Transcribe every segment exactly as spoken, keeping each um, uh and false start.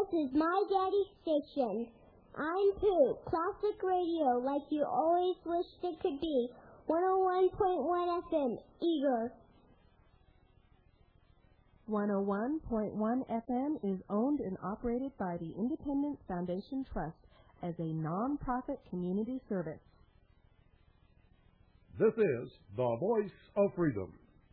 This is my daddy's station. I'm Pooh, classic radio like you always wished it could be. one oh one point one F M, Eager. one oh one point one F M is owned and operated by the Independence Foundation Trust as a non-profit community service. This is the Voice of Freedom.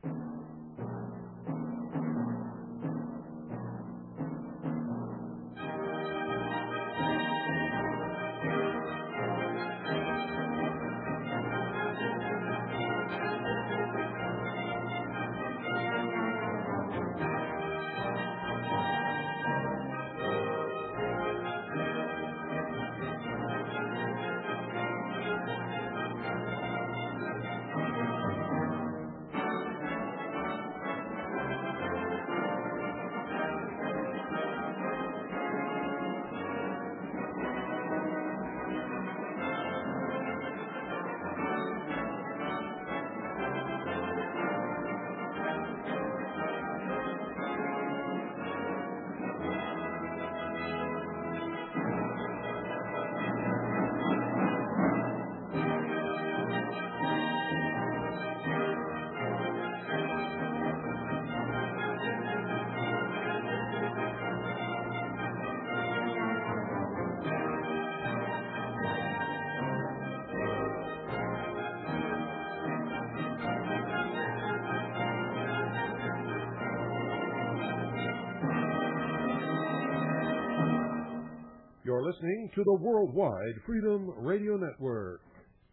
You're listening to the Worldwide Freedom Radio Network.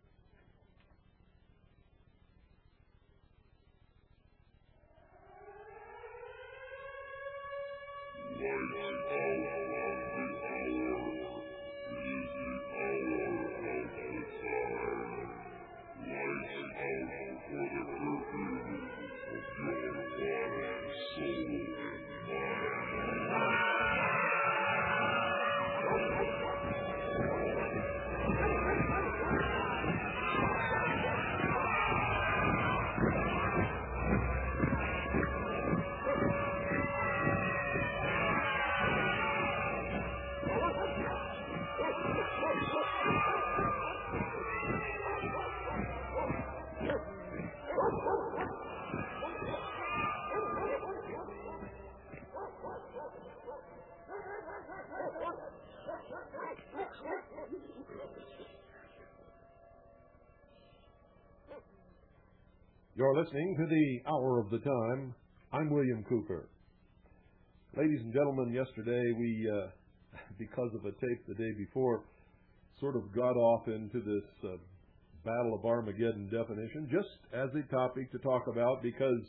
You're listening to the Hour of the Time. I'm William Cooper. Ladies and gentlemen, yesterday we, uh, because of a tape the day before, sort of got off into this uh, Battle of Armageddon definition, just as a topic to talk about, because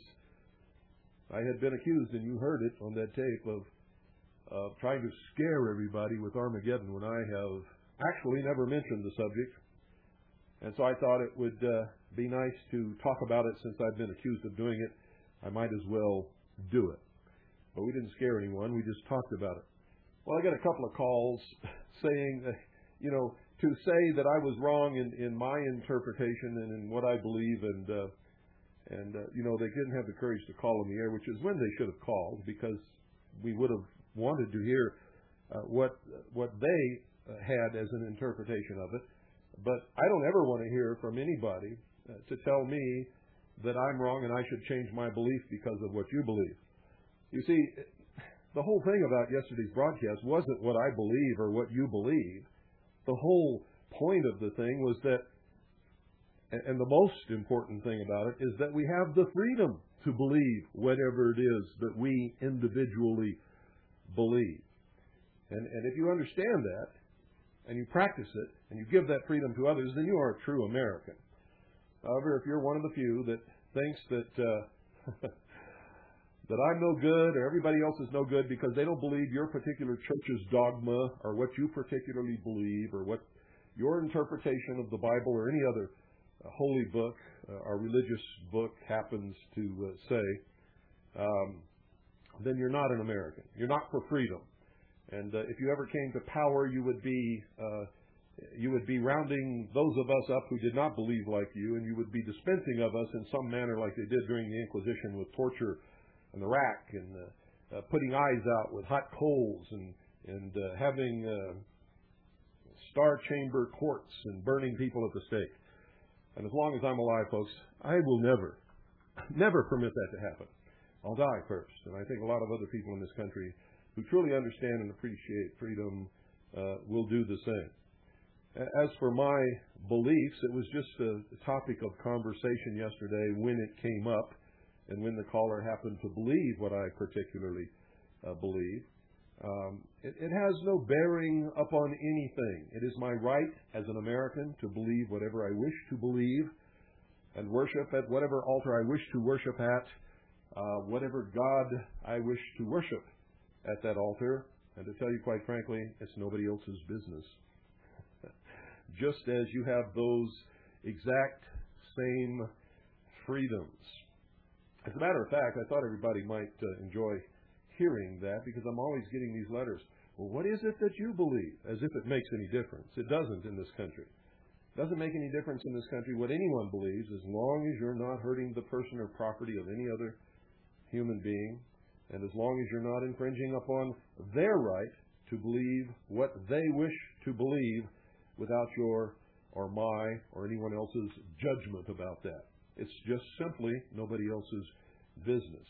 I had been accused, and you heard it on that tape, of uh, trying to scare everybody with Armageddon when I have actually never mentioned the subject. And so I thought it would uh, be nice to talk about it. Since I've been accused of doing it, I might as well do it. But we didn't scare anyone. We just talked about it. Well, I got a couple of calls saying, uh, you know, to say that I was wrong in, in my interpretation and in what I believe. And, uh, and uh, you know, they didn't have the courage to call on the air, which is when they should have called, because we would have wanted to hear uh, what, what they uh, had as an interpretation of it. But I don't ever want to hear from anybody uh, to tell me that I'm wrong and I should change my belief because of what you believe. You see, the whole thing about yesterday's broadcast wasn't what I believe or what you believe. The whole point of the thing was that, and the most important thing about it, is that we have the freedom to believe whatever it is that we individually believe. And, and if you understand that, and you practice it, and you give that freedom to others, then you are a true American. However, if you're one of the few that thinks that uh, that I'm no good or everybody else is no good because they don't believe your particular church's dogma or what you particularly believe or what your interpretation of the Bible or any other uh, holy book uh, or religious book happens to uh, say, um, then you're not an American. You're not for freedom. And uh, if you ever came to power, you would be uh, you would be rounding those of us up who did not believe like you, and you would be dispensing of us in some manner like they did during the Inquisition with torture and the rack and uh, uh, putting eyes out with hot coals and and uh, having uh, star chamber courts and burning people at the stake. And as long as I'm alive, folks, I will never, never permit that to happen. I'll die first. And I think a lot of other people in this country who truly understand and appreciate freedom uh, will do the same. As for my beliefs, it was just a topic of conversation yesterday when it came up and when the caller happened to believe what I particularly uh, believe. Um, it, it has no bearing upon anything. It is my right as an American to believe whatever I wish to believe and worship at whatever altar I wish to worship at, uh, whatever God I wish to worship at that altar. And to tell you quite frankly, it's nobody else's business. Just as you have those exact same freedoms. As a matter of fact, I thought everybody might uh, enjoy hearing that, because I'm always getting these letters. Well, what is it that you believe? As if it makes any difference. It doesn't in this country. It doesn't make any difference in this country what anyone believes, as long as you're not hurting the person or property of any other human being, and as long as you're not infringing upon their right to believe what they wish to believe without your or my or anyone else's judgment about that. It's just simply nobody else's business.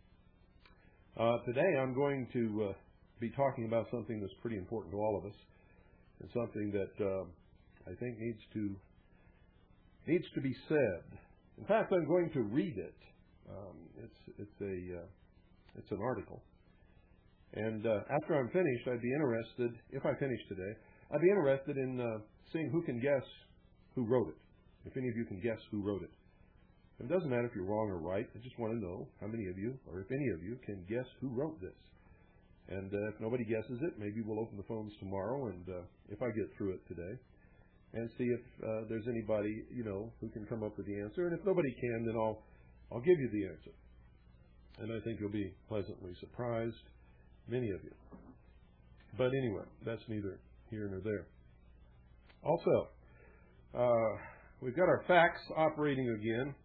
Uh, today I'm going to uh, be talking about something that's pretty important to all of us, and something that uh, I think needs to needs to be said. In fact, I'm going to read it. Um, it's it's a uh, it's an article, and uh, after I'm finished, I'd be interested. If I finish today, I'd be interested in uh, seeing who can guess who wrote it. If any of you can guess who wrote it. It doesn't matter if you're wrong or right. I just want to know how many of you, or if any of you, can guess who wrote this. And uh, if nobody guesses it, maybe we'll open the phones tomorrow, and uh, if I get through it today, and see if uh, there's anybody, you know, who can come up with the answer. And if nobody can, then I'll I'll give you the answer. And I think you'll be pleasantly surprised, many of you. But anyway, that's neither here nor there. Also, uh, we've got our fax operating again.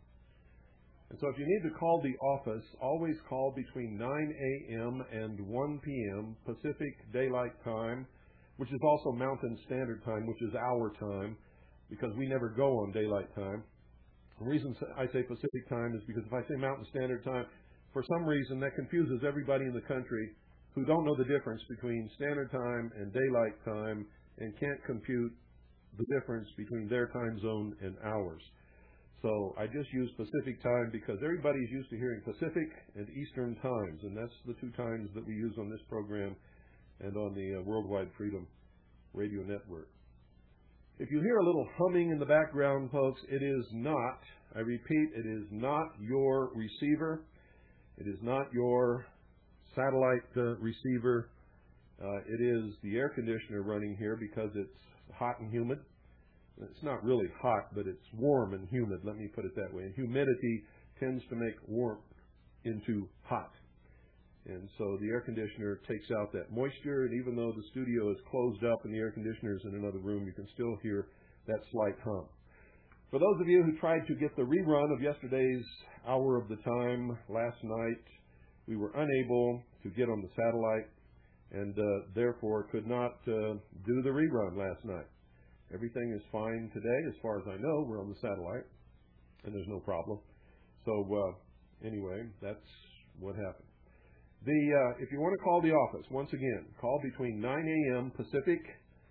And so if you need to call the office, always call between nine a.m. and one p.m. Pacific Daylight Time, which is also Mountain Standard Time, which is our time, because we never go on Daylight Time. The reason I say Pacific Time is because if I say Mountain Standard Time, for some reason that confuses everybody in the country who don't know the difference between Standard Time and Daylight Time and can't compute the difference between their time zone and ours. So I just use Pacific Time because everybody's used to hearing Pacific and Eastern times, and that's the two times that we use on this program and on the uh, Worldwide Freedom Radio Network. If you hear a little humming in the background, folks, it is not, I repeat, it is not your receiver. It is not your satellite uh, receiver. Uh, it is the air conditioner running here because it's hot and humid. It's not really hot, but it's warm and humid, let me put it that way. And humidity tends to make warmth into hot. And so the air conditioner takes out that moisture, and even though the studio is closed up and the air conditioner is in another room, you can still hear that slight hum. For those of you who tried to get the rerun of yesterday's Hour of the Time last night, we were unable to get on the satellite and uh, therefore could not uh, do the rerun last night. Everything is fine today, as far as I know. We're on the satellite, and there's no problem. So uh, anyway, that's what happened. The uh, if you want to call the office, once again, call between nine a.m. Pacific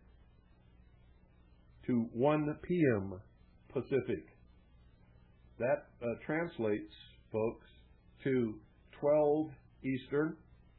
to one p.m. Pacific. That uh, translates, folks, to twelve Eastern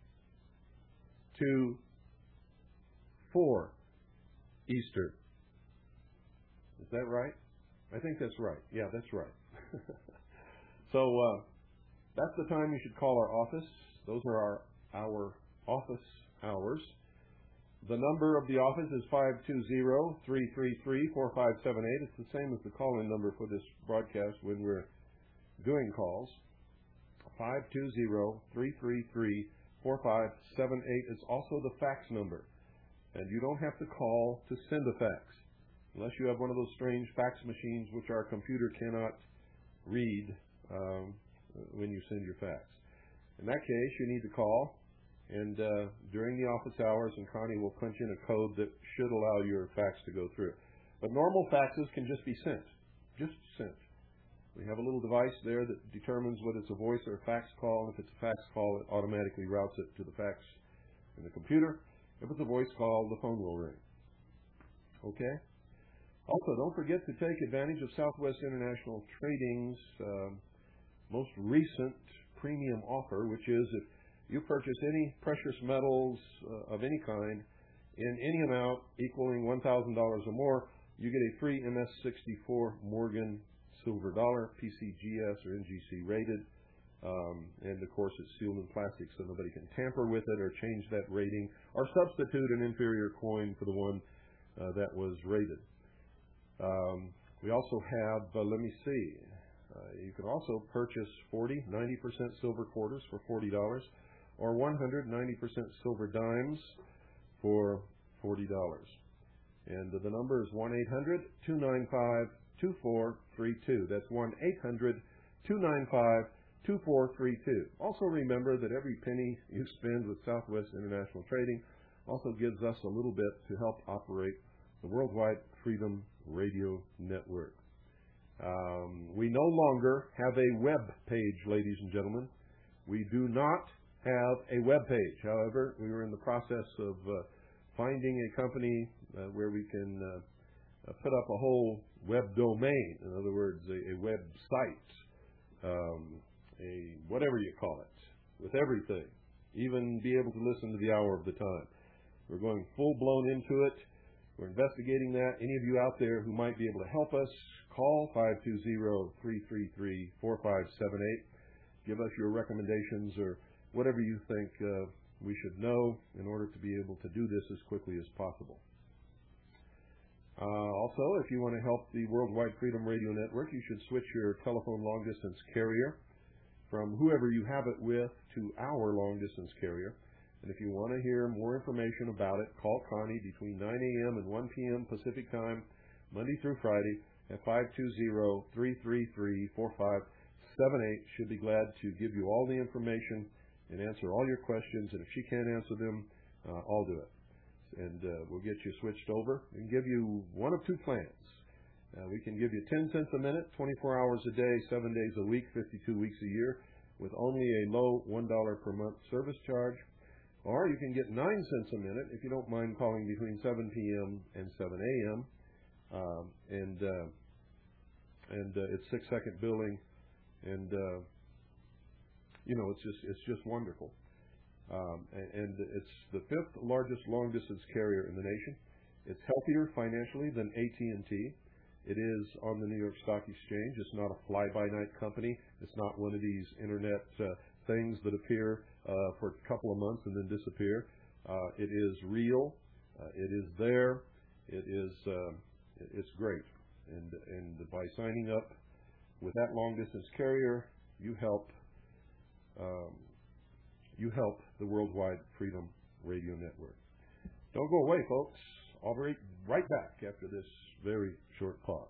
to four Eastern. Is that right? I think that's right. Yeah, that's right. So uh, that's the time you should call our office. Those are our, our office hours. The number of the office is five two zero, three three three, four five seven eight. It's the same as the call-in number for this broadcast when we're doing calls. five two zero, three three three, four five seven eight. It's also the fax number. And you don't have to call to send a fax, unless you have one of those strange fax machines which our computer cannot read um, when you send your fax. In that case, you need to call And uh, during the office hours, and Connie will punch in a code that should allow your fax to go through. But normal faxes can just be sent, just sent. We have a little device there that determines whether it's a voice or a fax call. And if it's a fax call, it automatically routes it to the fax in the computer. If it's a voice call, the phone will ring. Okay? Also, don't forget to take advantage of Southwest International Trading's uh, most recent premium offer, which is if you purchase any precious metals uh, of any kind in any amount equaling one thousand dollars or more, you get a free M S sixty-four Morgan silver dollar, P C G S or N G C rated. Um, and, of course, it's sealed in plastic so nobody can tamper with it or change that rating or substitute an inferior coin for the one uh, that was rated. Um, we also have, uh, let me see, uh, you can also purchase forty, ninety percent silver quarters for forty dollars or one hundred ninety percent silver dimes for forty dollars. And uh, the number is one eight hundred, two nine five, two four three two. That's one eight hundred, two nine five, two four three two. Also remember that every penny you spend with Southwest International Trading also gives us a little bit to help operate the Worldwide Freedom Radio Network. Um, we no longer have a web page, ladies and gentlemen. We do not have a web page. However, we were in the process of uh, finding a company uh, where we can uh, uh, put up a whole web domain. In other words, a, a website, um, a whatever you call it, with everything. Even be able to listen to the hour of the time. We're going full-blown into it. We're investigating that. Any of you out there who might be able to help us, call five two zero, three three three, four five seven eight. Give us your recommendations or whatever you think uh, we should know in order to be able to do this as quickly as possible. Uh, also, if you want to help the Worldwide Freedom Radio Network, you should switch your telephone long-distance carrier from whoever you have it with to our long-distance carrier. And if you want to hear more information about it, call Connie between nine a.m. and one p.m. Pacific Time, Monday through Friday, at five two zero, three three three, four five seven eight. She'll be glad to give you all the information and answer all your questions. And if she can't answer them, uh, I'll do it. And uh, we'll get you switched over and give you one of two plans. Uh, we can give you ten cents a minute, twenty-four hours a day, seven days a week, fifty-two weeks a year, with only a low one dollar per month service charge. Or you can get nine cents a minute if you don't mind calling between seven p.m. and seven a.m. Um, and uh, and uh, it's six second billing, and uh, you know it's just it's just wonderful. Um, and, and it's the fifth largest long distance carrier in the nation. It's healthier financially than A T and T. It is on the New York Stock Exchange. It's not a fly-by-night company. It's not one of these internet uh, things that appear uh, for a couple of months and then disappear. Uh, it is real. Uh, it is there. It is. Uh, it's great. And and by signing up with that long-distance carrier, you help. Um, you help the Worldwide Freedom Radio Network. Don't go away, folks. I'll be right back after this very short pause.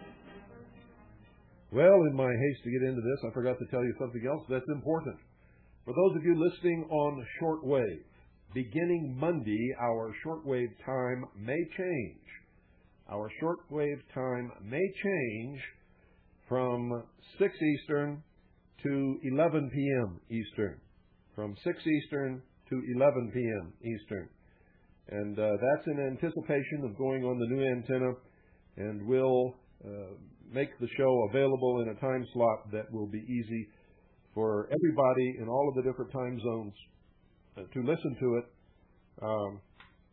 Well, in my haste to get into this, I forgot to tell you something else that's important. For those of you listening on shortwave, beginning Monday, our shortwave time may change. Our shortwave time may change from six Eastern to eleven p.m. Eastern. From six Eastern to eleven p.m. Eastern. And uh, that's in anticipation of going on the new antenna, and we'll uh, make the show available in a time slot that will be easy for everybody in all of the different time zones uh, to listen to it um,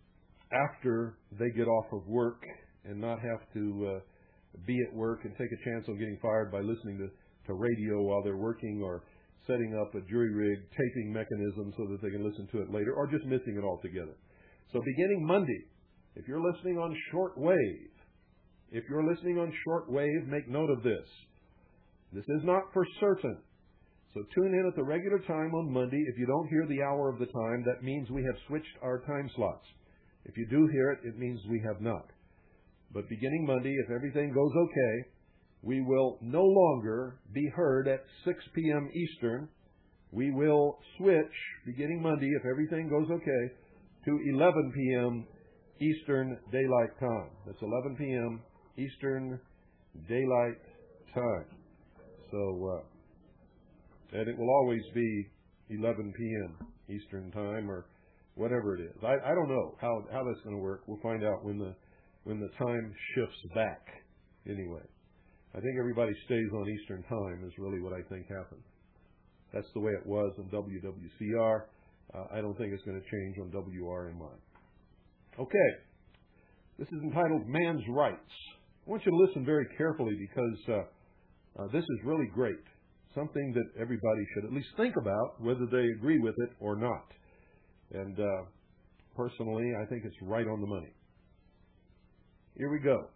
after they get off of work and not have to uh, be at work and take a chance on getting fired by listening to, to radio while they're working, or setting up a jury rig taping mechanism so that they can listen to it later, or just missing it altogether. So beginning Monday, if you're listening on shortwave, if you're listening on shortwave, make note of this. This is not for certain. So tune in at the regular time on Monday. If you don't hear the hour of the time, that means we have switched our time slots. If you do hear it, it means we have not. But beginning Monday, if everything goes okay, we will no longer be heard at six p.m. Eastern. We will switch, beginning Monday, if everything goes okay, to eleven p.m. Eastern Daylight Time. That's eleven p.m. Eastern Daylight Time. So, uh, and it will always be eleven p.m. Eastern Time, or whatever it is. I, I don't know how, how that's going to work. We'll find out when the when the time shifts back. Anyway, I think everybody stays on Eastern Time is really what I think happened. That's the way it was on W W C R. Uh, I don't think it's going to change on W R M I. Okay. This is entitled Man's Rights. I want you to listen very carefully, because uh, uh, this is really great. Something that everybody should at least think about, whether they agree with it or not. And uh, personally, I think it's right on the money. Here we go.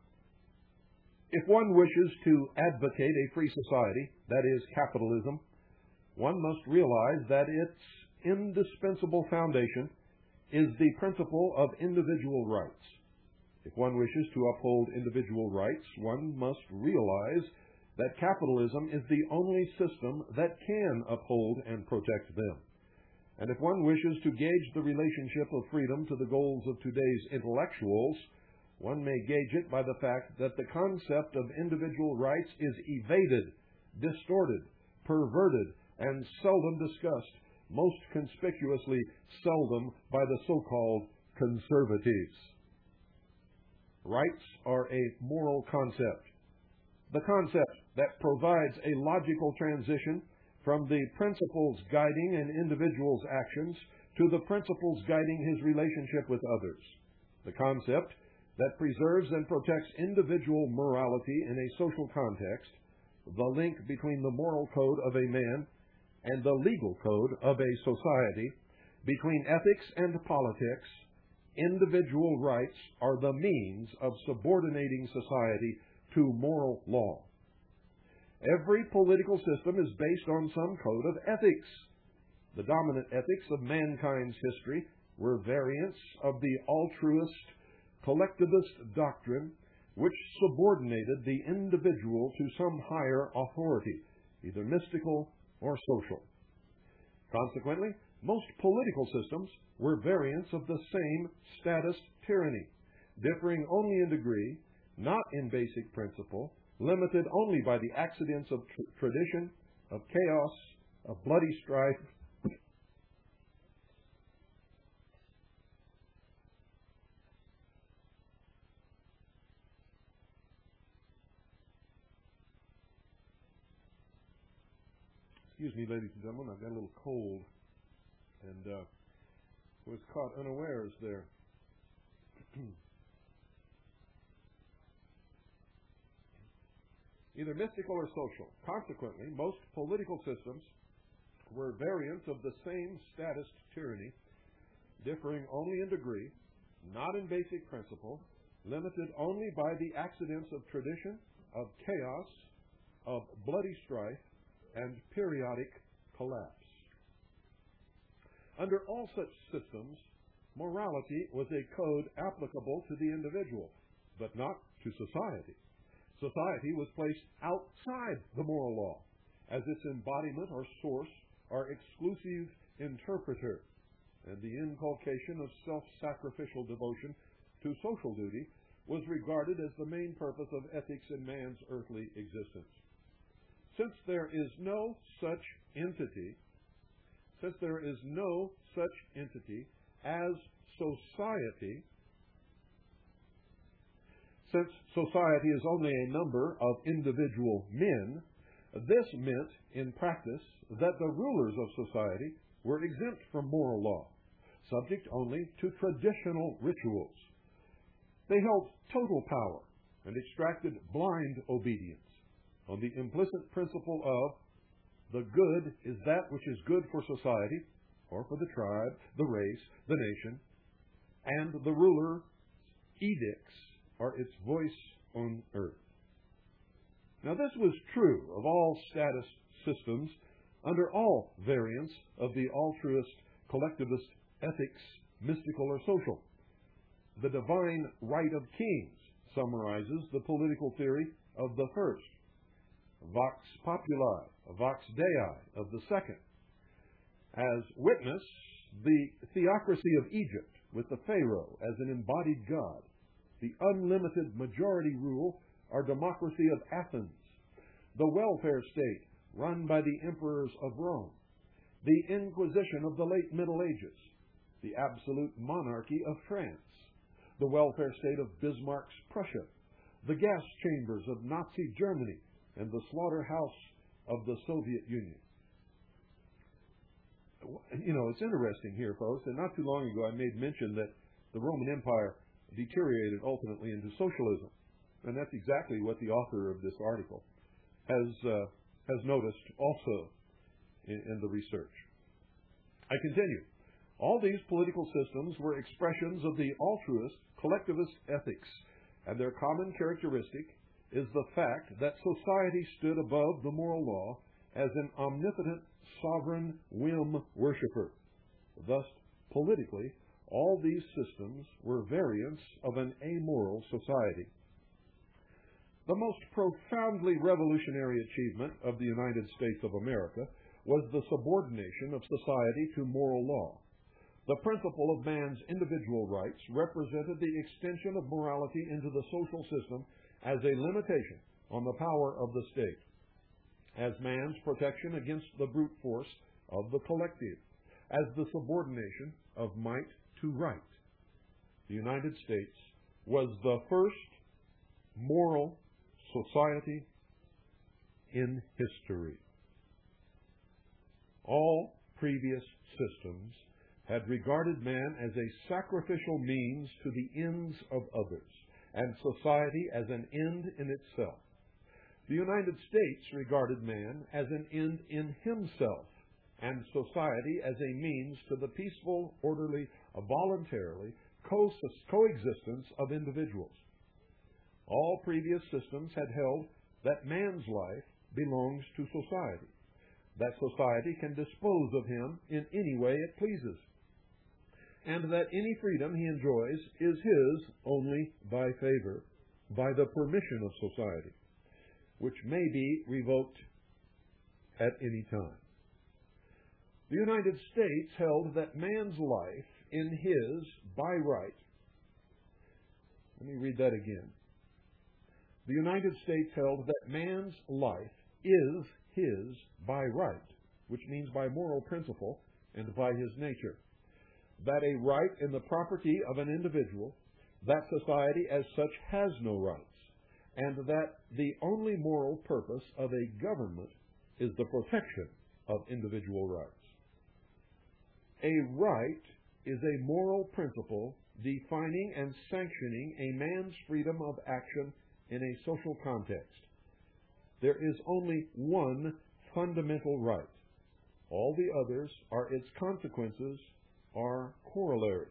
If one wishes to advocate a free society, that is capitalism, one must realize that its indispensable foundation is the principle of individual rights. If one wishes to uphold individual rights, one must realize that capitalism is the only system that can uphold and protect them. And if one wishes to gauge the relationship of freedom to the goals of today's intellectuals, one may gauge it by the fact that the concept of individual rights is evaded, distorted, perverted, and seldom discussed, most conspicuously seldom by the so-called conservatives. Rights are a moral concept, the concept that provides a logical transition from the principles guiding an individual's actions to the principles guiding his relationship with others, the concept that preserves and protects individual morality in a social context, the link between the moral code of a man and the legal code of a society, between ethics and politics. Individual rights are the means of subordinating society to moral law. Every political system is based on some code of ethics. The dominant ethics of mankind's history were variants of the altruist, collectivist doctrine which subordinated the individual to some higher authority, either mystical or social. Consequently, most political systems were variants of the same status tyranny, differing only in degree, not in basic principle, limited only by the accidents of tr- tradition, of chaos, of bloody strife, Excuse me, ladies and gentlemen, I've got a little cold and uh, was caught unawares there. Either mystical or social. Consequently, most political systems were variants of the same statist tyranny, differing only in degree, not in basic principle, limited only by the accidents of tradition, of chaos, of bloody strife, and periodic collapse. Under all such systems, morality was a code applicable to the individual, but not to society. Society was placed outside the moral law as its embodiment or source our exclusive interpreter, and the inculcation of self-sacrificial devotion to social duty was regarded as the main purpose of ethics in man's earthly existence. Since there is no such entity, since there is no such entity as society, since society is only a number of individual men, this meant in practice that the rulers of society were exempt from moral law, subject only to traditional rituals. They held total power and extracted blind obedience on the implicit principle of the good is that which is good for society, or for the tribe, the race, the nation, and the ruler's edicts are its voice on earth. Now, this was true of all status systems under all variants of the altruist, collectivist ethics, mystical or social. The divine right of kings summarizes the political theory of the first, vox populi, vox dei of the second. As witness, the theocracy of Egypt with the Pharaoh as an embodied god, the unlimited majority rule or democracy of Athens, the welfare state run by the emperors of Rome, the Inquisition of the late Middle Ages, the absolute monarchy of France, the welfare state of Bismarck's Prussia, the gas chambers of Nazi Germany, and the slaughterhouse of the Soviet Union. You know, it's interesting here, folks, and not too long ago I made mention that the Roman Empire deteriorated ultimately into socialism, and that's exactly what the author of this article has uh, has noticed also in, in the research. I continue. All these political systems were expressions of the altruist, collectivist ethics, and their common characteristic is the fact that society stood above the moral law as an omnipotent, sovereign whim worshiper. Thus, politically, all these systems were variants of an amoral society. The most profoundly revolutionary achievement of the United States of America was the subordination of society to moral law. The principle of man's individual rights represented the extension of morality into the social system as a limitation on the power of the state, as man's protection against the brute force of the collective, as the subordination of might to right. The United States was the first moral society in history. All previous systems had regarded man as a sacrificial means to the ends of others, and society as an end in itself. The United States regarded man as an end in himself, and society as a means to the peaceful, orderly, voluntarily co- coexistence of individuals. All previous systems had held that man's life belongs to society, that society can dispose of him in any way it pleases, and that any freedom he enjoys is his only by favor, by the permission of society, which may be revoked at any time. The United States held that man's life in his by right. Let me read that again. The United States held that man's life is his by right, which means by moral principle and by his nature. That a right in the property of an individual, that society as such has no rights, and that the only moral purpose of a government is the protection of individual rights. A right is a moral principle defining and sanctioning a man's freedom of action in a social context. There is only one fundamental right. All the others are its consequences, are corollaries.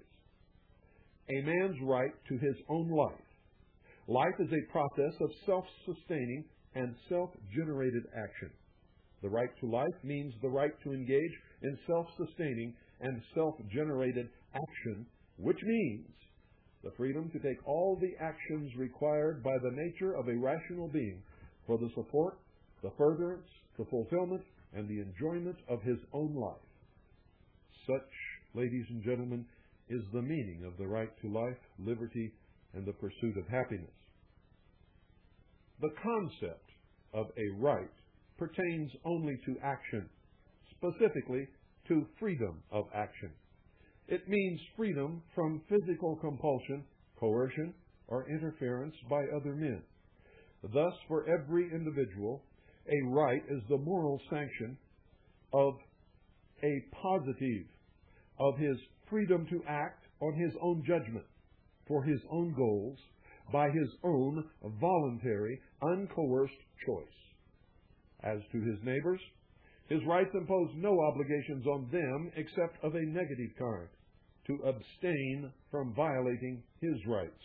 A man's right to his own life. Life is a process of self-sustaining and self-generated action. The right to life means the right to engage in self-sustaining and self-generated action, which means the freedom to take all the actions required by the nature of a rational being for the support, the furtherance, the fulfillment, and the enjoyment of his own life. Such, ladies and gentlemen, is the meaning of the right to life, liberty, and the pursuit of happiness. The concept of a right pertains only to action, specifically to freedom of action. It means freedom from physical compulsion, coercion, or interference by other men. Thus, for every individual, a right is the moral sanction of a positive, of his freedom to act on his own judgment, for his own goals, by his own voluntary, uncoerced choice. As to his neighbors, his rights impose no obligations on them except of a negative kind, to abstain from violating his rights.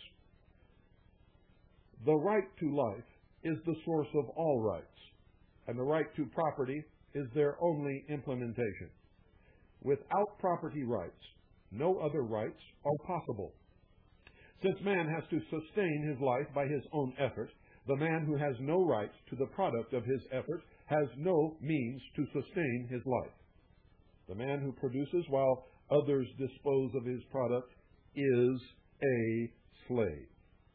The right to life is the source of all rights, and the right to property is their only implementation. Without property rights, no other rights are possible. Since man has to sustain his life by his own effort, the man who has no right to the product of his effort has no means to sustain his life. The man who produces while others dispose of his product is a slave.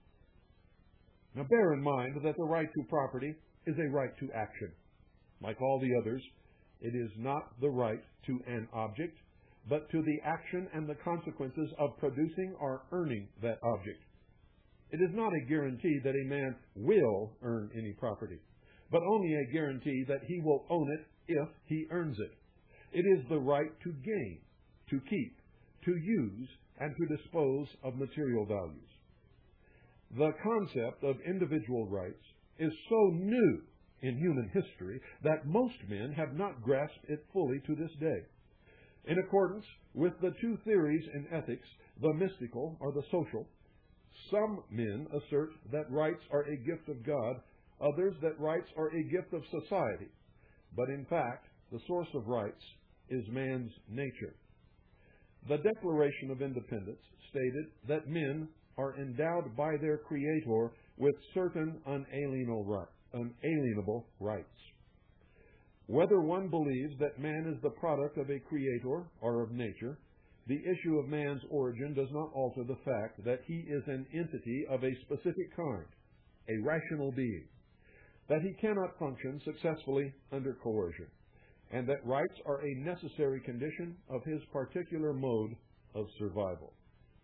Now bear in mind that the right to property is a right to action. Like all the others, it is not the right to an object, but to the action and the consequences of producing or earning that object. It is not a guarantee that a man will earn any property, but only a guarantee that he will own it if he earns it. It is the right to gain, to keep, to use, and to dispose of material values. The concept of individual rights is so new in human history that most men have not grasped it fully to this day. In accordance with the two theories in ethics, the mystical or the social, some men assert that rights are a gift of God, others that rights are a gift of society. But in fact, the source of rights is man's nature. The Declaration of Independence stated that men are endowed by their Creator with certain unalienable unalienable rights. Whether one believes that man is the product of a Creator or of nature, the issue of man's origin does not alter the fact that he is an entity of a specific kind, a rational being, that he cannot function successfully under coercion, and that rights are a necessary condition of his particular mode of survival.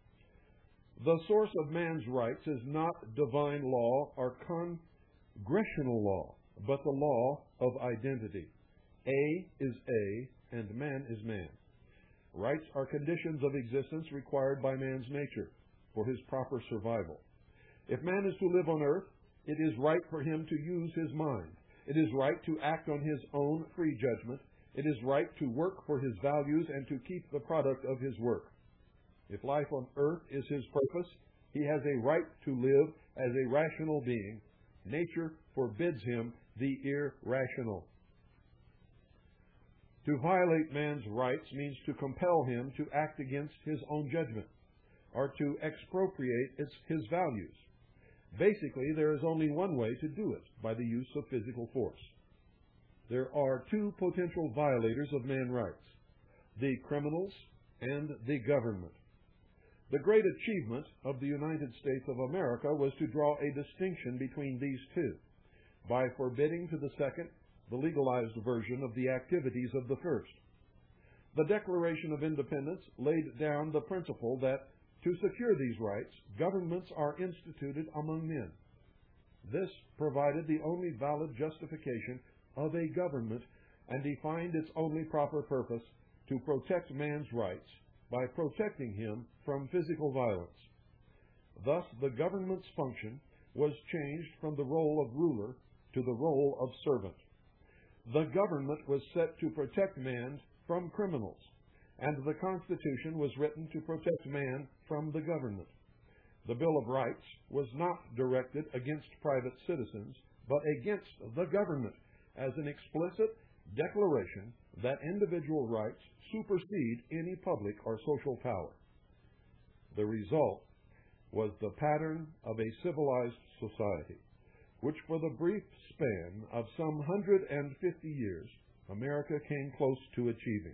The source of man's rights is not divine law or congressional law, but the law of identity. A is A, and man is man. Rights are conditions of existence required by man's nature for his proper survival. If man is to live on earth, it is right for him to use his mind. It is right to act on his own free judgment. It is right to work for his values and to keep the product of his work. If life on earth is his purpose, he has a right to live as a rational being. Nature forbids him the irrational. To violate man's rights means to compel him to act against his own judgment, or to expropriate its, his values. Basically, there is only one way to do it, by the use of physical force. There are two potential violators of man's rights, the criminals and the government. The great achievement of the United States of America was to draw a distinction between these two, by forbidding to the second the legalized version of the activities of the first. The Declaration of Independence laid down the principle that to secure these rights, governments are instituted among men. This provided the only valid justification of a government and defined its only proper purpose to protect man's rights by protecting him from physical violence. Thus, the government's function was changed from the role of ruler to the role of servant. The government was set to protect man from criminals, and the Constitution was written to protect man from the government. The Bill of Rights was not directed against private citizens, but against the government, as an explicit declaration that individual rights supersede any public or social power. The result was the pattern of a civilized society, which for the brief span of some one hundred fifty years America came close to achieving.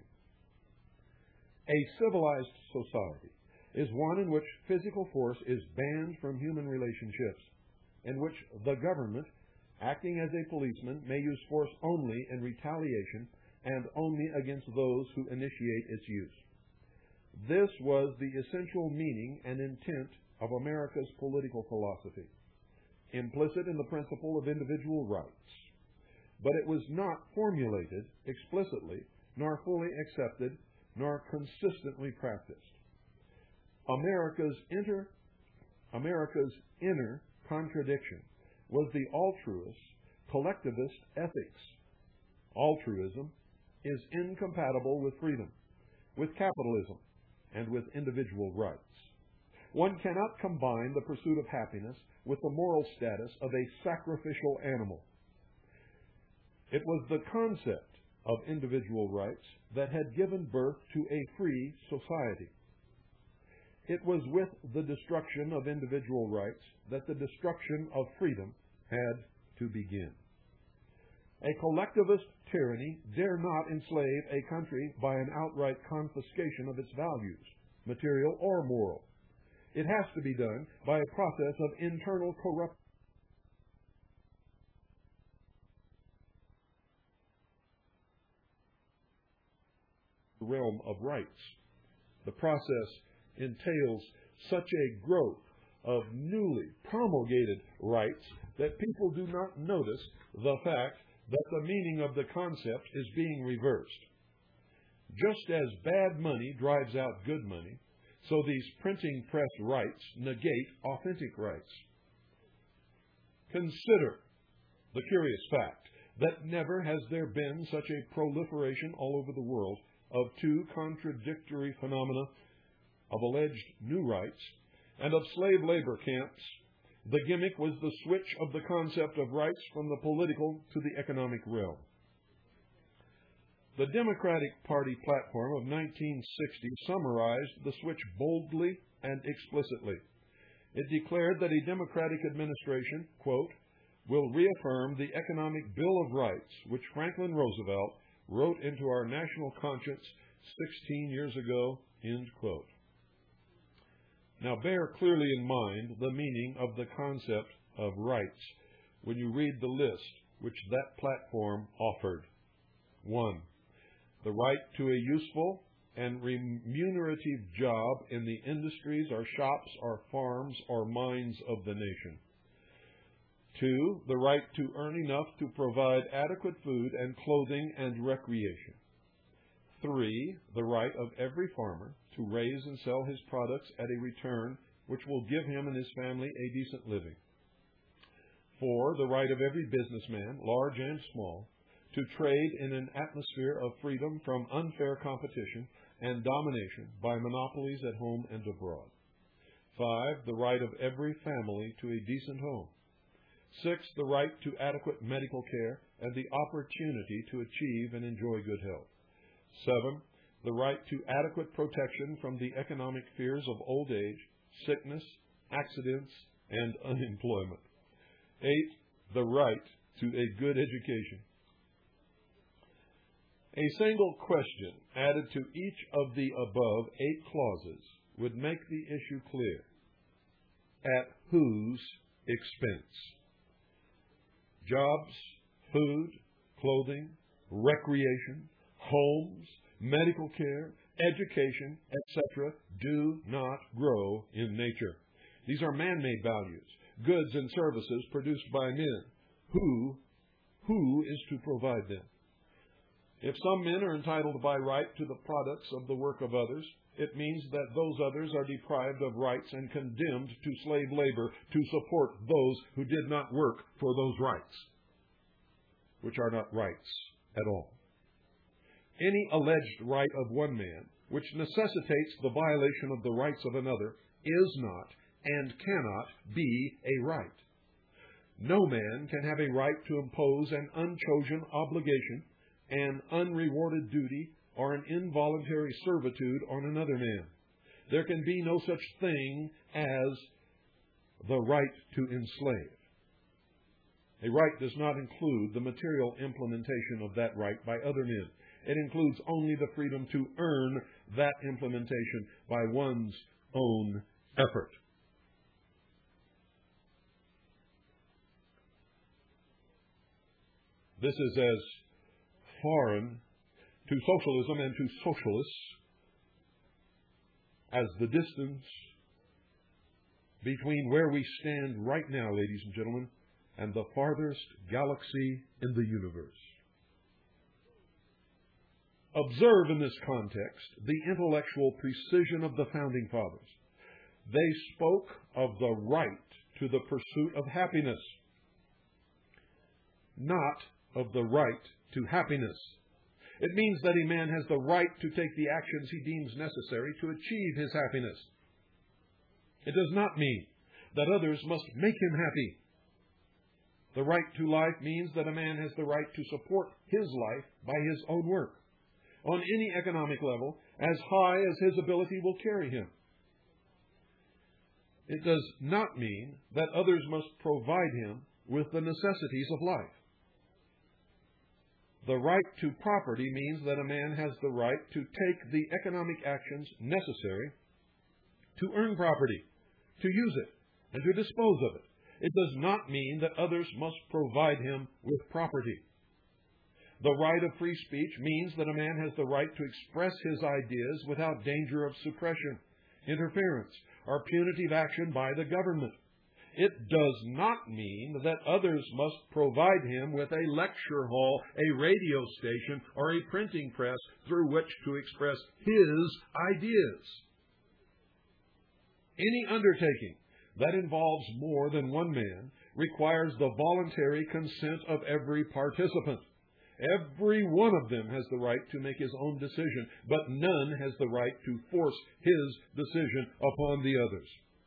A civilized society is one in which physical force is banned from human relationships, in which the government, acting as a policeman, may use force only in retaliation and only against those who initiate its use. This was the essential meaning and intent of America's political philosophy, implicit in the principle of individual rights. But it was not formulated explicitly, nor fully accepted, nor consistently practiced. America's inter, America's inner contradiction was the altruist, collectivist ethics. Altruism is incompatible with freedom, with capitalism, and with individual rights. One cannot combine the pursuit of happiness with the moral status of a sacrificial animal. It was the concept of individual rights that had given birth to a free society. It was with the destruction of individual rights that the destruction of freedom had to begin. A collectivist tyranny dare not enslave a country by an outright confiscation of its values, material or moral. It has to be done by a process of internal corruption. Realm of rights. The process entails such a growth of newly promulgated rights that people do not notice the fact that the meaning of the concept is being reversed. Just as bad money drives out good money, so these printing press rights negate authentic rights. Consider the curious fact that never has there been such a proliferation all over the world of two contradictory phenomena of alleged new rights and of slave labor camps. The gimmick was the switch of the concept of rights from the political to the economic realm. The Democratic Party platform of nineteen sixty summarized the switch boldly and explicitly. It declared that a Democratic administration, quote, will reaffirm the economic Bill of Rights, which Franklin Roosevelt wrote into our national conscience sixteen years ago, end quote. Now bear clearly in mind the meaning of the concept of rights when you read the list which that platform offered. One, the right to a useful and remunerative job in the industries or shops or farms or mines of the nation. Two, the right to earn enough to provide adequate food and clothing and recreation. Three, the right of every farmer to raise and sell his products at a return which will give him and his family a decent living. Four, the right of every businessman, large and small, to trade in an atmosphere of freedom from unfair competition and domination by monopolies at home and abroad. Five, the right of every family to a decent home. Six, the right to adequate medical care and the opportunity to achieve and enjoy good health. Seven, the right to adequate protection from the economic fears of old age, sickness, accidents, and unemployment. Eight, the right to a good education. A single question added to each of the above eight clauses would make the issue clear. At whose expense? Jobs, food, clothing, recreation, homes, medical care, education, et cetera do not grow in nature. These are man-made values, goods and services produced by men. Who, who is to provide them? If some men are entitled by right to the products of the work of others, it means that those others are deprived of rights and condemned to slave labor to support those who did not work for those rights, which are not rights at all. Any alleged right of one man, which necessitates the violation of the rights of another, is not and cannot be a right. No man can have a right to impose an unchosen obligation, an unrewarded duty, or an involuntary servitude on another man. There can be no such thing as the right to enslave. A right does not include the material implementation of that right by other men. It includes only the freedom to earn that implementation by one's own effort. This is as foreign to socialism and to socialists as the distance between where we stand right now, ladies and gentlemen, and the farthest galaxy in the universe. Observe in this context the intellectual precision of the Founding Fathers. They spoke of the right to the pursuit of happiness, not of the right to happiness. It means that a man has the right to take the actions he deems necessary to achieve his happiness. It does not mean that others must make him happy. The right to life means that a man has the right to support his life by his own work, on any economic level, as high as his ability will carry him. It does not mean that others must provide him with the necessities of life. The right to property means that a man has the right to take the economic actions necessary to earn property, to use it, and to dispose of it. It does not mean that others must provide him with property. The right of free speech means that a man has the right to express his ideas without danger of suppression, interference, or punitive action by the government. It does not mean that others must provide him with a lecture hall, a radio station, or a printing press through which to express his ideas. Any undertaking that involves more than one man requires the voluntary consent of every participant. Every one of them has the right to make his own decision, but none has the right to force his decision upon the others.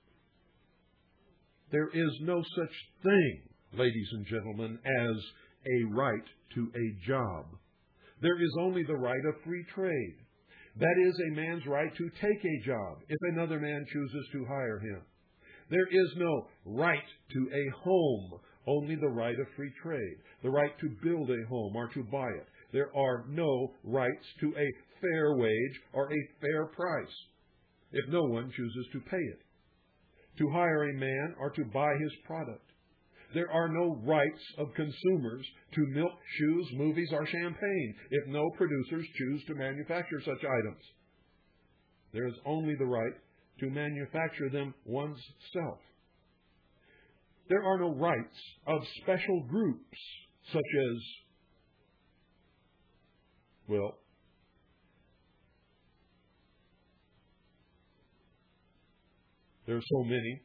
There is no such thing, ladies and gentlemen, as a right to a job. There is only the right of free trade. That is a man's right to take a job if another man chooses to hire him. There is no right to a home, only the right of free trade, the right to build a home or to buy it. There are no rights to a fair wage or a fair price if no one chooses to pay it, to hire a man or to buy his product. There are no rights of consumers to milk, shoes, movies, or champagne if no producers choose to manufacture such items. There is only the right to manufacture them oneself. There are no rights of special groups such as, well, there are so many.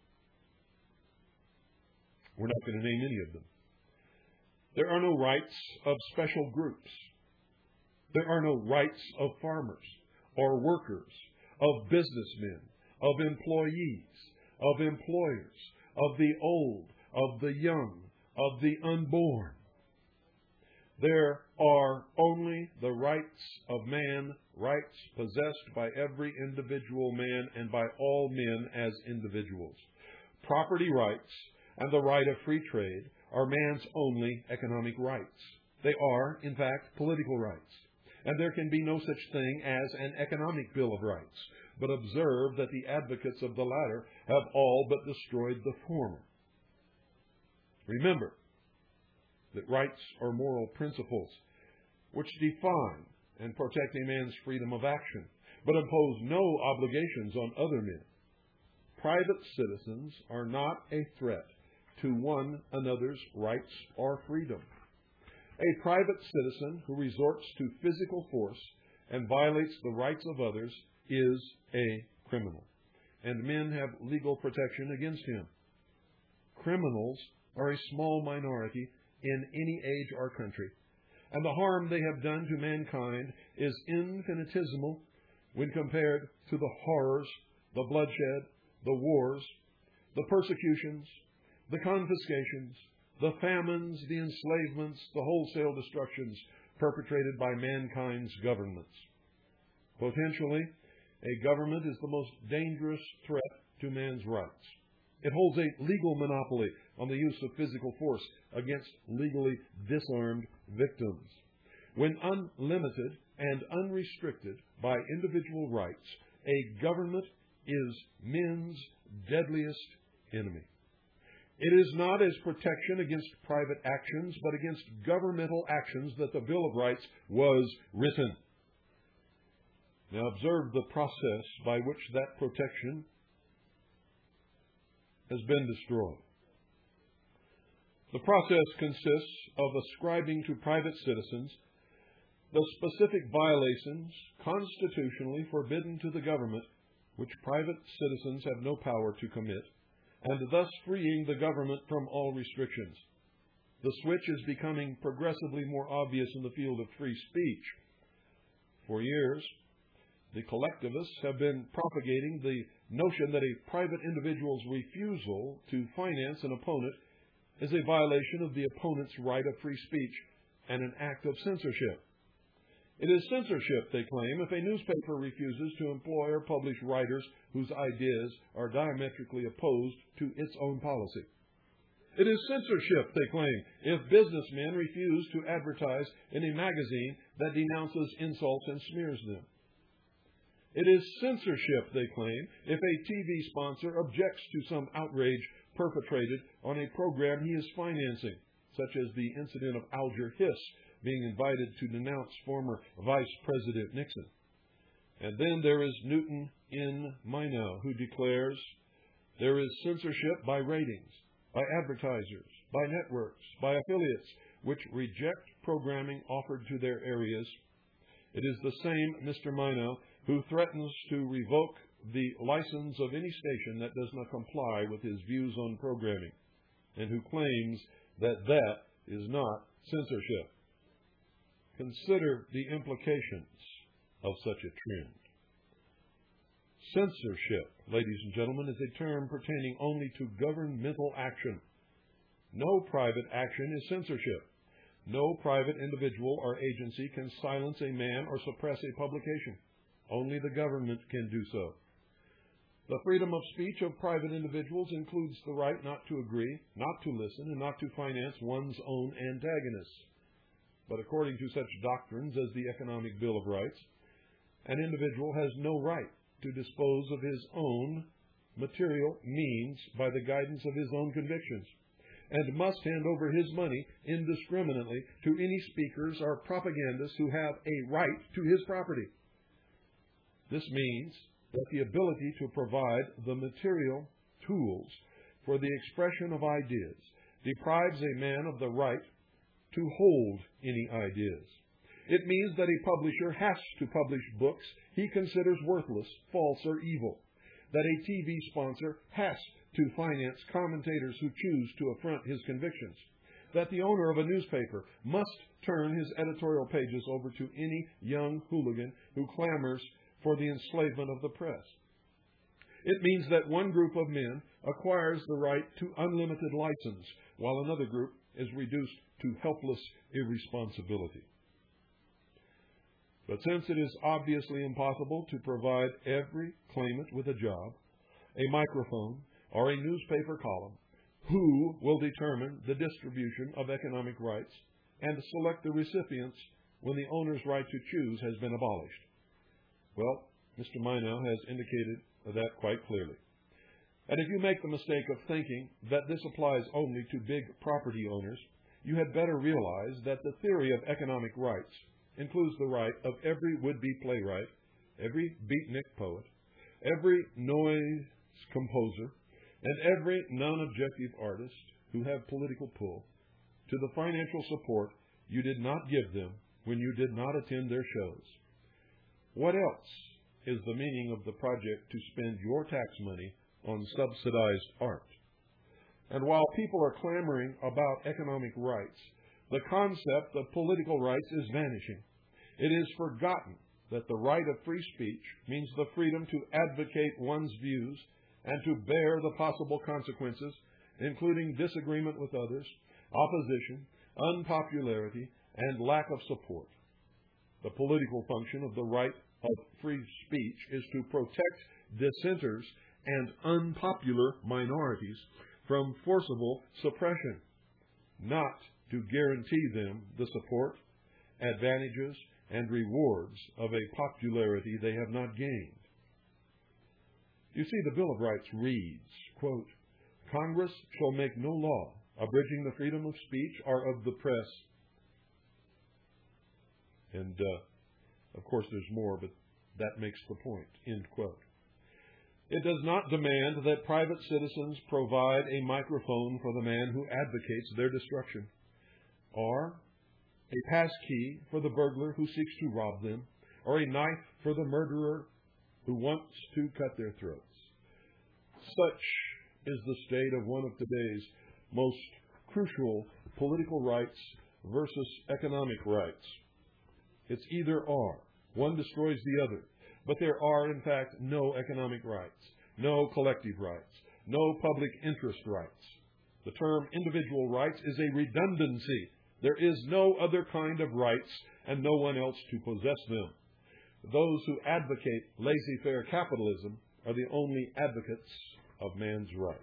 We're not going to name any of them. There are no rights of special groups. There are no rights of farmers or workers, of businessmen, of employees, of employers, of the old, of the young, of the unborn. There are only the rights of man, rights possessed by every individual man and by all men as individuals. Property rights and the right of free trade are man's only economic rights. They are, in fact, political rights. And there can be no such thing as an economic Bill of Rights. But observe that the advocates of the latter have all but destroyed the former. Remember that rights are moral principles which define and protect a man's freedom of action, but impose no obligations on other men. Private citizens are not a threat to one another's rights or freedom. A private citizen who resorts to physical force and violates the rights of others is a criminal, and men have legal protection against him. Criminals are a small minority in any age or country, and the harm they have done to mankind is infinitesimal when compared to the horrors, the bloodshed, the wars, the persecutions, the confiscations, the famines, the enslavements, the wholesale destructions perpetrated by mankind's governments. Potentially, a government is the most dangerous threat to man's rights. It holds a legal monopoly on the use of physical force against legally disarmed victims. When unlimited and unrestricted by individual rights, a government is men's deadliest enemy. It is not as protection against private actions, but against governmental actions that the Bill of Rights was written. Now observe the process by which that protection has been destroyed. The process consists of ascribing to private citizens the specific violations constitutionally forbidden to the government, which private citizens have no power to commit, and thus freeing the government from all restrictions. The switch is becoming progressively more obvious in the field of free speech. For years, the collectivists have been propagating the notion that a private individual's refusal to finance an opponent is a violation of the opponent's right of free speech and an act of censorship. It is censorship, they claim, if a newspaper refuses to employ or publish writers whose ideas are diametrically opposed to its own policy. It is censorship, they claim, if businessmen refuse to advertise in a magazine that denounces insults and smears them. It is censorship, they claim, if a T V sponsor objects to some outrage perpetrated on a program he is financing, such as the incident of Alger Hiss being invited to denounce former Vice President Nixon. And then there is Newton N. Minow, who declares there is censorship by ratings, by advertisers, by networks, by affiliates, which reject programming offered to their areas. It is the same Mister Minow who threatens to revoke the license of any station that does not comply with his views on programming, and who claims that that is not censorship. Consider the implications of such a trend. Censorship, ladies and gentlemen, is a term pertaining only to governmental action. No private action is censorship. No private individual or agency can silence a man or suppress a publication. Only the government can do so. The freedom of speech of private individuals includes the right not to agree, not to listen, and not to finance one's own antagonists. But according to such doctrines as the Economic Bill of Rights, an individual has no right to dispose of his own material means by the guidance of his own convictions, and must hand over his money indiscriminately to any speakers or propagandists who have a right to his property. This means that the ability to provide the material tools for the expression of ideas deprives a man of the right to hold any ideas. It means that a publisher has to publish books he considers worthless, false, or evil. That a T V sponsor has to finance commentators who choose to affront his convictions. That the owner of a newspaper must turn his editorial pages over to any young hooligan who clamors for the enslavement of the press. It means that one group of men acquires the right to unlimited license, while another group is reduced to helpless irresponsibility. But since it is obviously impossible to provide every claimant with a job, a microphone, or a newspaper column, who will determine the distribution of economic rights and select the recipients when the owner's right to choose has been abolished? Well, Mister Minow has indicated that quite clearly. And if you make the mistake of thinking that this applies only to big property owners, you had better realize that the theory of economic rights includes the right of every would-be playwright, every beatnik poet, every noise composer, and every non-objective artist who have political pull to the financial support you did not give them when you did not attend their shows. What else is the meaning of the project to spend your tax money on subsidized art? And while people are clamoring about economic rights, the concept of political rights is vanishing. It is forgotten that the right of free speech means the freedom to advocate one's views and to bear the possible consequences, including disagreement with others, opposition, unpopularity, and lack of support. The political function of the right of free speech is to protect dissenters and unpopular minorities from forcible suppression, not to guarantee them the support, advantages, and rewards of a popularity they have not gained. You see, the Bill of Rights reads, quote, Congress shall make no law abridging the freedom of speech or of the press. And, uh, of course, there's more, but that makes the point, end quote. It does not demand that private citizens provide a microphone for the man who advocates their destruction, or a pass key for the burglar who seeks to rob them, or a knife for the murderer who wants to cut their throats. Such is the state of one of today's most crucial political rights versus economic rights. It's either or. One destroys the other. But there are, in fact, no economic rights, no collective rights, no public interest rights. The term individual rights is a redundancy. There is no other kind of rights and no one else to possess them. Those who advocate laissez-faire capitalism are the only advocates of man's rights.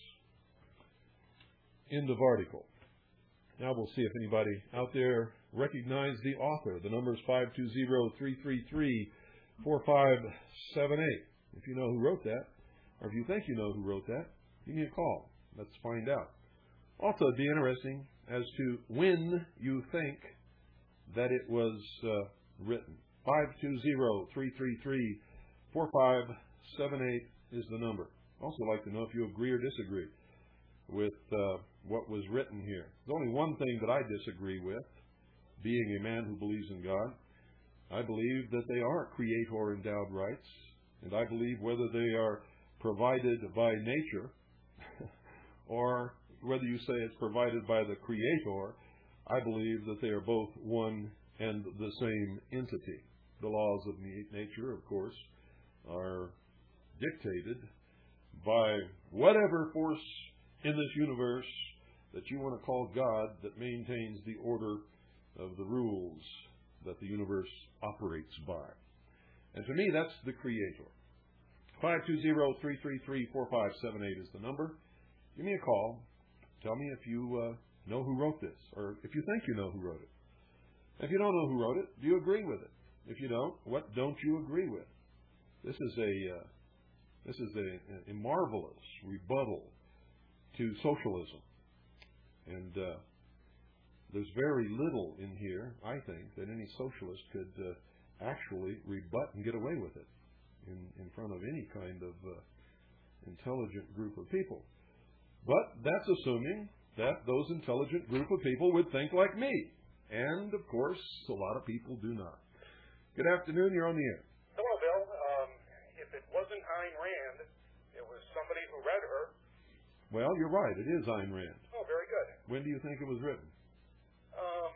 End of article. Now we'll see if anybody out there recognizes the author. The number is five two zero, three three three, four five seven eight. If you know who wrote that, or if you think you know who wrote that, give me a call. Let's find out. Also, it'd be interesting as to when you think that it was uh, written. five two zero, three three three, four five seven eight is the number. Also like to know if you agree or disagree with uh, what was written here. There's only one thing that I disagree with, being a man who believes in God. I believe that they are creator-endowed rights, and I believe whether they are provided by nature or whether you say it's provided by the Creator, I believe that they are both one and the same entity. The laws of nature, of course, are dictated by whatever force in this universe that you want to call God that maintains the order of the rules that the universe operates by. And to me, that's the Creator. five two zero, three three three, four five seven eight is the number. Give me a call. Tell me if you uh, know who wrote this, or if you think you know who wrote it. If you don't know who wrote it, do you agree with it? If you don't, what don't you agree with? This is a uh, this is a, a marvelous rebuttal to socialism, and uh, there's very little in here, I think, that any socialist could uh, actually rebut and get away with it in, in front of any kind of uh, intelligent group of people. But that's assuming that those intelligent group of people would think like me. And, of course, a lot of people do not. Good afternoon. You're on the air. Hello, Bill. Um, if it wasn't Ayn Rand, it was somebody who read her. Well, you're right. It is Ayn Rand. Oh, very good. When do you think it was written? Um,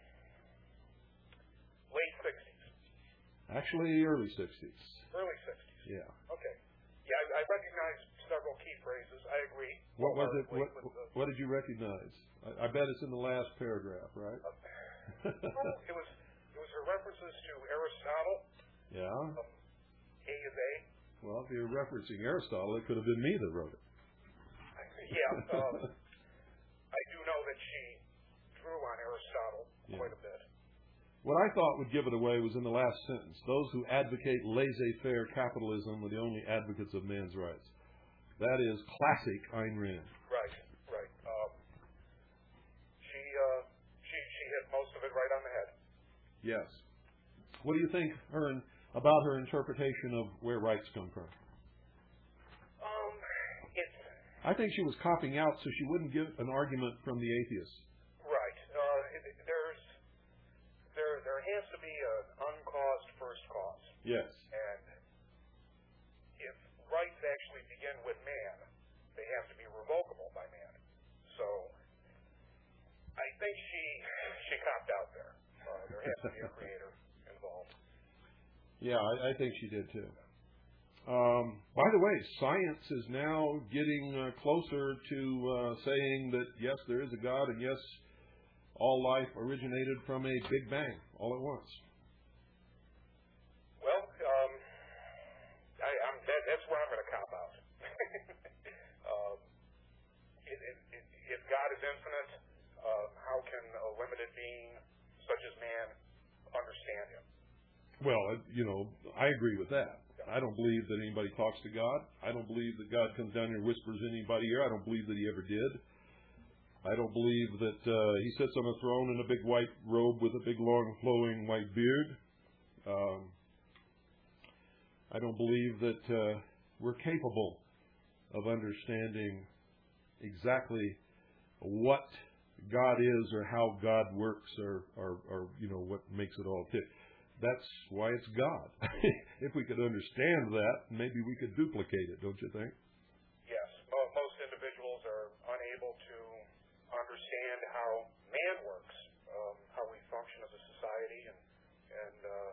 late sixties. Actually, early sixties. Early sixties. Yeah. Okay. Yeah, I, I recognize several key phrases. I agree. What was it? What, the, what did you recognize? I, I bet it's in the last paragraph, right? Uh, well, it was it was her references to Aristotle. Yeah. Um, A is A. Well, if you're referencing Aristotle, it could have been me that wrote it. Yeah. Um, I do know that she drew on Aristotle yeah. quite a bit. What I thought would give it away was in the last sentence. Those who advocate laissez-faire capitalism are the only advocates of man's rights. That is classic Ayn Rand. Right, right. Um, she, uh, she, she hit most of it right on the head. Yes. What do you think her in, about her interpretation of where rights come from? Um, it's... I think she was copying out so she wouldn't give an argument from the atheists. Right. Uh, it, there's... There, there has to be an uncaused first cause. Yes. And if rights actually begin with man, they have to be revocable by man. So I think she she copped out there. Uh, there has to be a creator involved. Yeah, I, I think she did too. Um, by the way, science is now getting uh, closer to uh, saying that yes, there is a God, and yes, all life originated from a Big Bang all at once. Well, um, I, I'm, that, that's where I'm going to cop out. being such as man understand him. Well, you know, I agree with that. I don't believe that anybody talks to God. I don't believe that God comes down here and whispers in anybody's ear. I don't believe that he ever did. I don't believe that uh, he sits on a throne in a big white robe with a big long flowing white beard. Um, I don't believe that uh, we're capable of understanding exactly what God is or how God works or, or, or you know, what makes it all tick. That's why it's God. If we could understand that, maybe we could duplicate it, don't you think? Yes. Most individuals are unable to understand how man works, um, how we function as a society, and, and uh,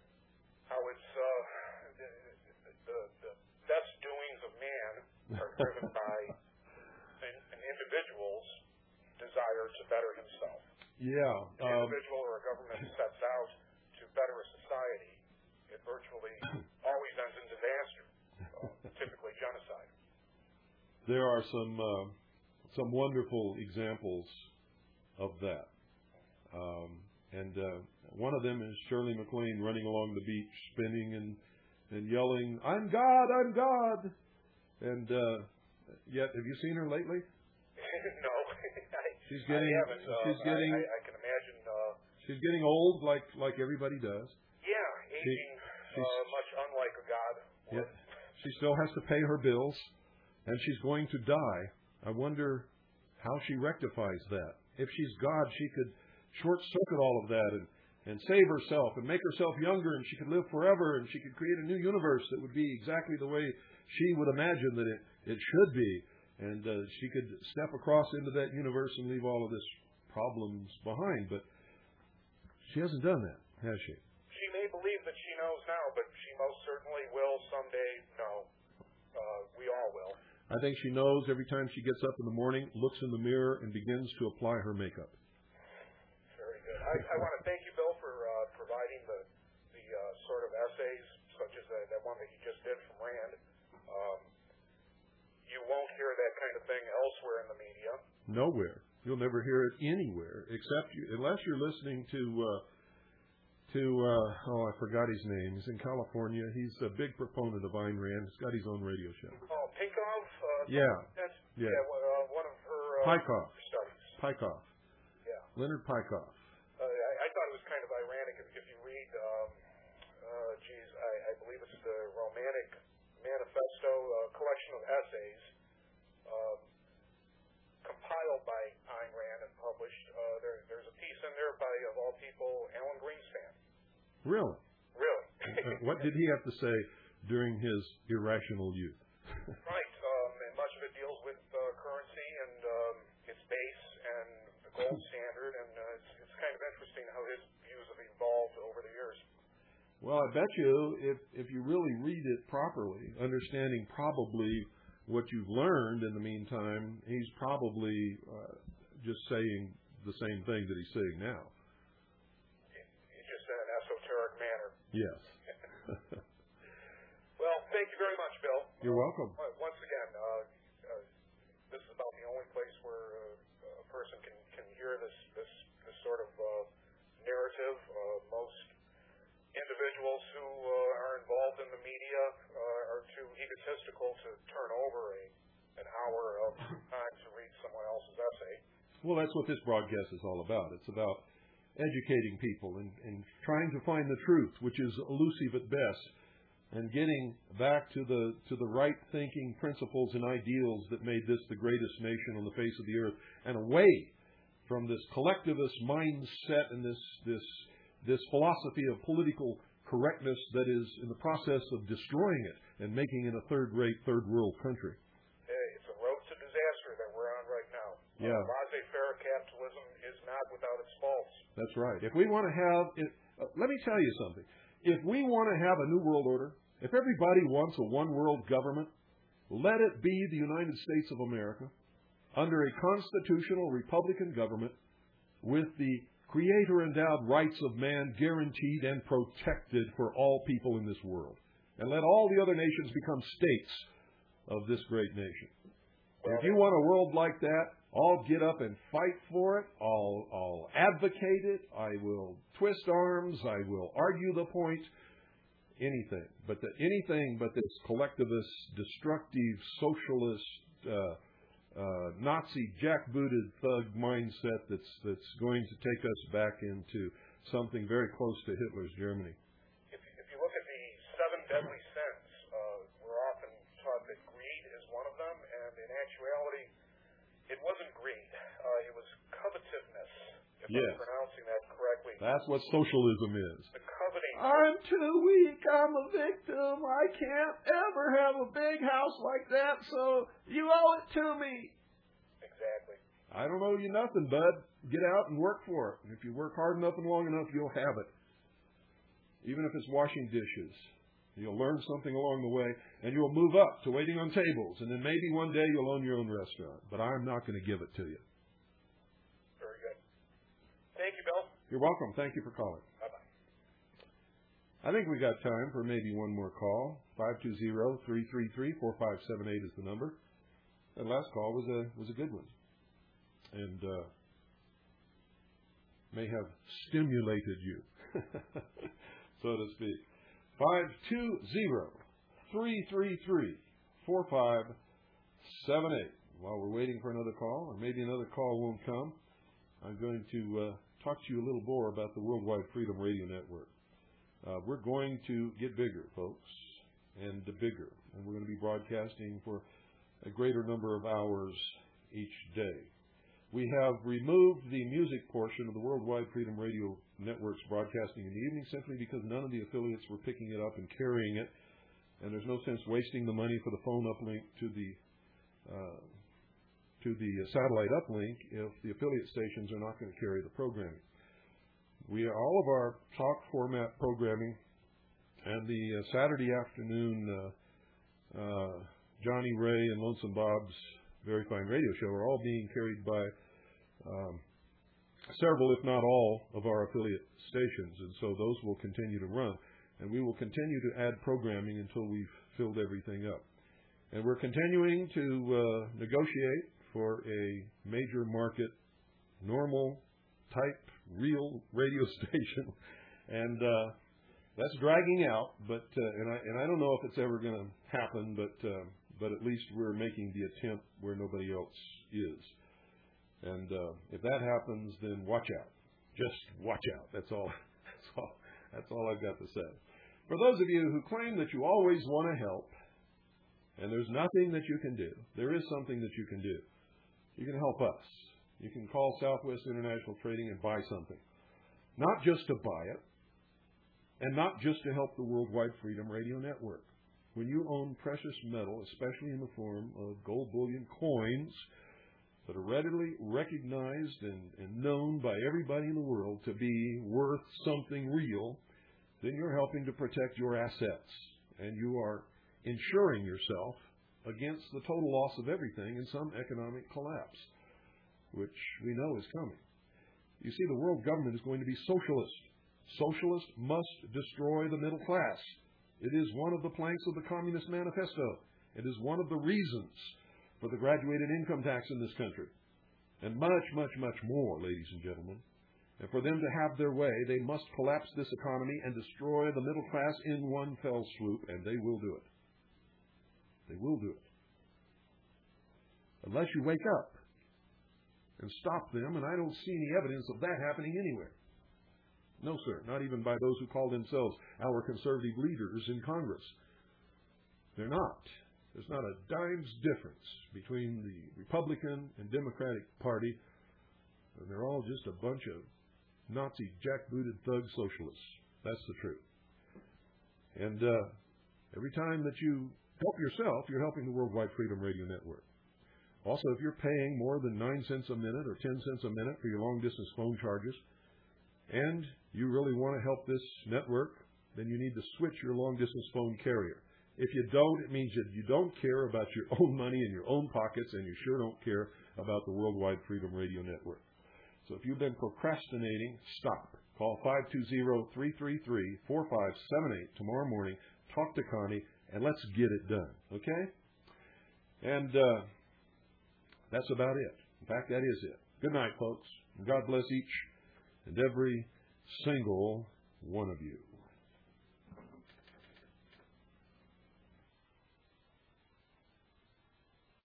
how it's uh, the, the, the best doings of man are driven by an, an individual's desire to better himself. Yeah. An um, individual or a government sets out to better a society, it virtually always ends in disaster, uh, typically genocide. There are some uh, some wonderful examples of that. Um, and uh, one of them is Shirley MacLaine running along the beach, spinning and, and yelling, "I'm God, I'm God!" And uh, yet, have you seen her lately? No. I, she's getting, I haven't. Uh, she's getting, I, I can imagine... Uh, she's getting old like, like everybody does. Yeah, aging she, uh, much unlike a god. Yeah, she still has to pay her bills, and she's going to die. I wonder how she rectifies that. If she's God, she could short-circuit all of that and, and save herself and make herself younger, and she could live forever, and she could create a new universe that would be exactly the way she would imagine that it, it should be. And uh, she could step across into that universe and leave all of this problems behind. But she hasn't done that, has she? She may believe that she knows now, but she most certainly will someday know. Uh, we all will. I think she knows every time she gets up in the morning, looks in the mirror, and begins to apply her makeup. Very good. I, I want to thank you, Bill, for uh, providing the the uh, sort of essays, such as that, that one that you just did from Rand. Um, you won't hear that kind of thing elsewhere in the media. Nowhere. You'll never hear it anywhere, except you, unless you're listening to uh, to uh, oh, I forgot his name. He's in California. He's a big proponent of Ayn Rand. He's got his own radio show. Oh, Peikoff? Uh, yeah. That's, yeah. Yeah. Uh, one of her uh, Peikoff. studies. Peikoff. Yeah. Leonard Peikoff. Uh, I, I thought it was kind of ironic if, if you read, um, uh, geez, I, I believe it's the Romantic Manifesto, a collection of essays um, compiled by Ayn Rand and published. Uh, there, there's a piece in there by, of all people, Alan Greenspan. Really? Really. uh, what did he have to say during his irrational youth? Right. Um, and much of it deals with uh, currency and um, its base and the gold standard, and uh, it's, it's kind of interesting how his views have evolved over the years. Well, I bet you if if you really read it properly, understanding probably what you've learned in the meantime, he's probably uh, just saying the same thing that he's saying now. It's just in an esoteric manner. Yes. Well, thank you very much, Bill. You're welcome. Uh, once again, uh, uh, this is about the only place where uh, a person can, can hear this, this, this sort of uh, narrative. Uh, most individuals who uh, are involved in the media uh, are too egotistical to turn over a an hour of time to read someone else's essay. Well, that's what this broadcast is all about. It's about educating people and, and trying to find the truth, which is elusive at best, and getting back to the to the right thinking principles and ideals that made this the greatest nation on the face of the earth, and away from this collectivist mindset and this this this philosophy of political correctness that is in the process of destroying it and making it a third-rate, third-world country. It's a road to disaster that we're on right now. Yeah. Uh, laissez-faire capitalism is not without its faults. That's right. If we want to have, if, uh, let me tell you something. If we want to have a new world order, if everybody wants a one-world government, let it be the United States of America under a constitutional Republican government with the Creator-endowed rights of man guaranteed and protected for all people in this world. And let all the other nations become states of this great nation. If you want a world like that, I'll get up and fight for it. I'll, I'll advocate it. I will twist arms. I will argue the point. Anything. But the, anything but this collectivist, destructive, socialist, uh, uh, Nazi, jackbooted thug mindset that's, that's going to take us back into something very close to Hitler's Germany. If, if you look at the seven deadly sins, uh, we're often taught that greed is one of them, and in actuality, it wasn't greed. Uh, it was covetousness, if Yes. I'm pronouncing that correctly. That's what socialism is. The coveting. I'm too weak. I'm a victim. I can't ever have a big house like that, so you owe it to me. Exactly. I don't owe you nothing, bud. Get out and work for it. And if you work hard enough and long enough, you'll have it. Even if it's washing dishes. You'll learn something along the way, and you'll move up to waiting on tables, and then maybe one day you'll own your own restaurant. But I'm not going to give it to you. Very good. Thank you, Bill. You're welcome. Thank you for calling. Bye-bye. I think we got time for maybe one more call. five two zero, three three three, four five seven eight is the number. That last call was a was a good one. And uh, may have stimulated you, so to speak. five two zero, three three three, four five seven eight. While we're waiting for another call, or maybe another call won't come, I'm going to uh, talk to you a little more about the Worldwide Freedom Radio Network. Uh, we're going to get bigger, folks, and bigger. And we're going to be broadcasting for a greater number of hours each day. We have removed the music portion of the Worldwide Freedom Radio Network's broadcasting in the evening simply because none of the affiliates were picking it up and carrying it, and there's no sense wasting the money for the phone uplink to the uh, to the satellite uplink if the affiliate stations are not going to carry the programming. We all of our talk format programming and the uh, Saturday afternoon uh, uh, Johnny Ray and Lonesome Bob's Very Fine Radio Show are all being carried by um, several, if not all, of our affiliate stations, and so those will continue to run. And we will continue to add programming until we've filled everything up. And we're continuing to uh, negotiate for a major market, normal type, real radio station, and uh, that's dragging out. But uh, and I and I don't know if it's ever going to happen, but. Uh, But at least we're making the attempt where nobody else is. And uh, if that happens, then watch out. Just watch out. That's all. That's all. That's all I've got to say. For those of you who claim that you always want to help, and there's nothing that you can do, there is something that you can do. You can help us. You can call Southwest International Trading and buy something. Not just to buy it, and not just to help the Worldwide Freedom Radio Network. When you own precious metal, especially in the form of gold bullion coins that are readily recognized and, and known by everybody in the world to be worth something real, then you're helping to protect your assets. And you are insuring yourself against the total loss of everything in some economic collapse, which we know is coming. You see, the world government is going to be socialist. Socialists must destroy the middle class. It is one of the planks of the Communist Manifesto. It is one of the reasons for the graduated income tax in this country. And much, much, much more, ladies and gentlemen. And for them to have their way, they must collapse this economy and destroy the middle class in one fell swoop, and they will do it. They will do it. Unless you wake up and stop them, and I don't see any evidence of that happening anywhere. No, sir, not even by those who call themselves our conservative leaders in Congress. They're not. There's not a dime's difference between the Republican and Democratic Party, and they're all just a bunch of Nazi jackbooted thug socialists. That's the truth. And uh, every time that you help yourself, you're helping the Worldwide Freedom Radio Network. Also, if you're paying more than nine cents a minute or ten cents a minute for your long-distance phone charges, and you really want to help this network, then you need to switch your long-distance phone carrier. If you don't, it means that you don't care about your own money in your own pockets, and you sure don't care about the Worldwide Freedom Radio Network. So if you've been procrastinating, stop. Call five two zero, three three three, four five seven eight tomorrow morning. Talk to Connie, and let's get it done, okay? And uh, that's about it. In fact, that is it. Good night, folks. God bless each and every single one of you.